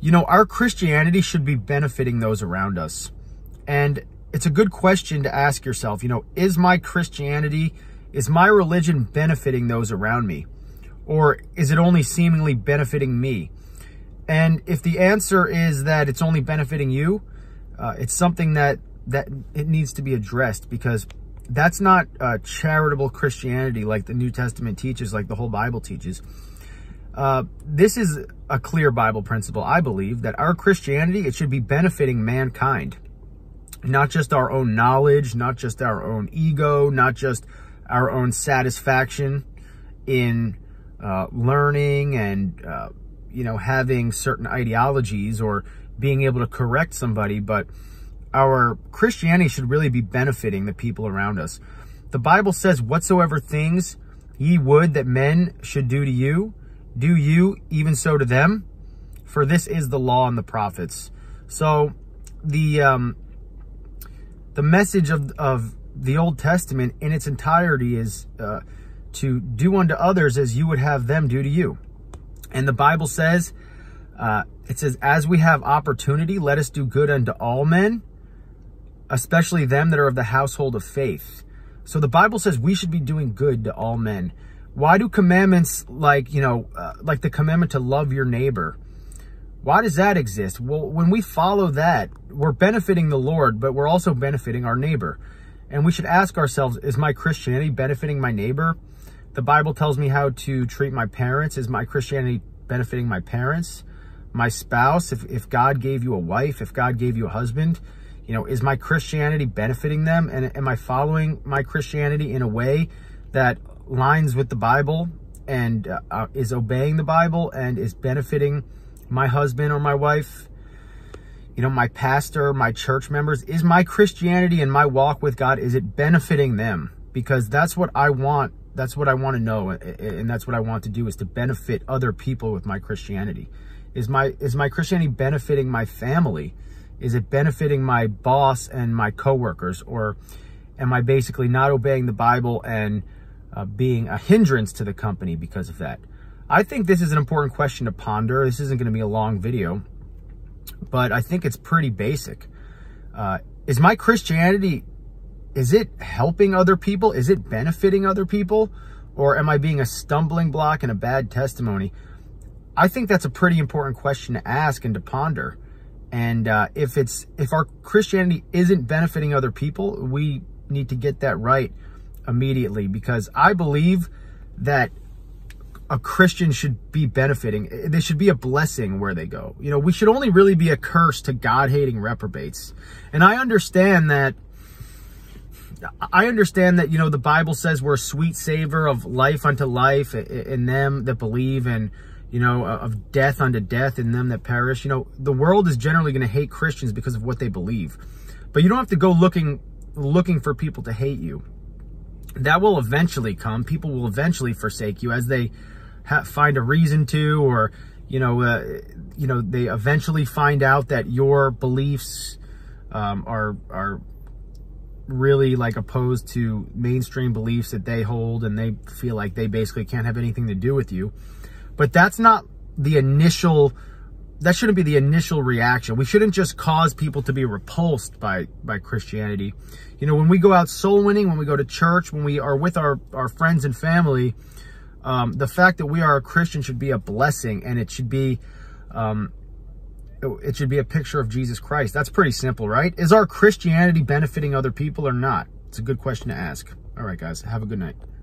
Our Christianity should be benefiting those around us. And it's a good question to ask yourself, is my Christianity, is my religion benefiting those around me? Or is it only seemingly benefiting me? And if the answer is that it's only benefiting you, it's something that it needs to be addressed, because that's not charitable Christianity like the New Testament teaches, like the whole Bible teaches. This is a clear Bible principle, I believe, that our Christianity, it should be benefiting mankind. Not just our own knowledge, not just our own ego, not just our own satisfaction in learning and, having certain ideologies or being able to correct somebody, but our Christianity should really be benefiting the people around us. The Bible says, whatsoever things ye would that men should do to you, do you even so to them, for this is the law and the prophets. So the message of the Old Testament in its entirety is to do unto others as you would have them do to you. And the Bible says, as we have opportunity, let us do good unto all men, especially them that are of the household of faith. So the Bible says we should be doing good to all men. Why do commandments like the commandment to love your neighbor, why does that exist? Well, when we follow that, we're benefiting the Lord, but we're also benefiting our neighbor. And we should ask ourselves, is my Christianity benefiting my neighbor? The Bible tells me how to treat my parents. Is my Christianity benefiting my parents? My spouse? If God gave you a wife, if God gave you a husband, is my Christianity benefiting them? And am I following my Christianity in a way that lines with the Bible and is obeying the Bible and is benefiting my husband or my wife, my pastor, my church members? Is my Christianity and my walk with God, is it benefiting them? Because that's what I want. That's what I want to know. And that's what I want to do, is to benefit other people with my Christianity. Is my Christianity benefiting my family? Is it benefiting my boss and my coworkers? Or am I basically not obeying the Bible and being a hindrance to the company because of that? I think this is an important question to ponder. This isn't going to be a long video, but I think it's pretty basic. Is my Christianity, is it helping other people? Is it benefiting other people? Or am I being a stumbling block and a bad testimony? I think that's a pretty important question to ask and to ponder. And if our Christianity isn't benefiting other people, we need to get that right immediately, because I believe that a Christian should be benefiting. They should be a blessing where they go. We should only really be a curse to God-hating reprobates. And I understand that, the Bible says we're a sweet savor of life unto life in them that believe, and, of death unto death in them that perish. The world is generally going to hate Christians because of what they believe. But you don't have to go looking for people to hate you. That will eventually come. People will eventually forsake you as they find a reason to, or, they eventually find out that your beliefs are really like opposed to mainstream beliefs that they hold, and they feel like they basically can't have anything to do with you. But that's not the initial, that shouldn't be the initial reaction. We shouldn't just cause people to be repulsed by Christianity. When we go out soul winning, when we go to church, when we are with our friends and family, the fact that we are a Christian should be a blessing, and it should be a picture of Jesus Christ. That's pretty simple, right? Is our Christianity benefiting other people or not? It's a good question to ask. All right, guys, have a good night.